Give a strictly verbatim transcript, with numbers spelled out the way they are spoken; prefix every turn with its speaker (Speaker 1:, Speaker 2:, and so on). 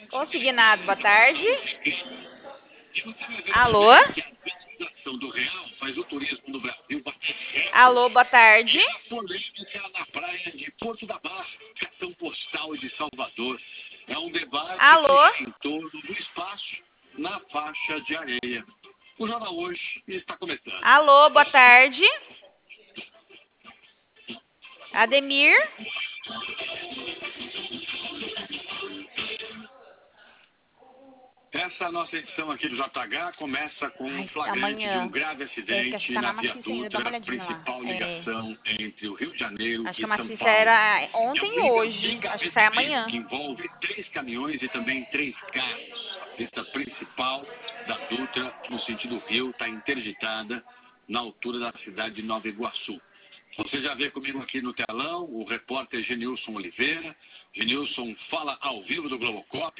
Speaker 1: Consignado, boa tarde. Alô? Alô, boa tarde.
Speaker 2: Polêmica na praia de Porto da Barra, cartão postal de Salvador. É um debate
Speaker 1: Alô?
Speaker 2: que gira em torno do espaço na faixa de areia. O Jornal Hoje está começando.
Speaker 1: Alô, boa tarde. Ademir?
Speaker 2: Essa nossa edição aqui do J H começa com
Speaker 1: Ai,
Speaker 2: um flagrante
Speaker 1: amanhã.
Speaker 2: de um grave
Speaker 1: É, que acho
Speaker 2: acidente
Speaker 1: que tá
Speaker 2: na
Speaker 1: na
Speaker 2: Via
Speaker 1: Maciça ainda, dá uma
Speaker 2: Dutra,
Speaker 1: olhadinha lá.
Speaker 2: principal
Speaker 1: É,
Speaker 2: ligação entre o Rio de Janeiro
Speaker 1: acho que
Speaker 2: e
Speaker 1: a
Speaker 2: São
Speaker 1: Maciça
Speaker 2: Paulo.
Speaker 1: era
Speaker 2: É
Speaker 1: ontem
Speaker 2: um
Speaker 1: e hoje. Acho que sai amanhã.
Speaker 2: que envolve três caminhões e também três carros. A pista principal da Dutra, no sentido Rio, está interditada na altura da cidade de Nova Iguaçu. Você já vê comigo aqui no telão o repórter Genilson Oliveira. Genilson fala ao vivo do Globocop.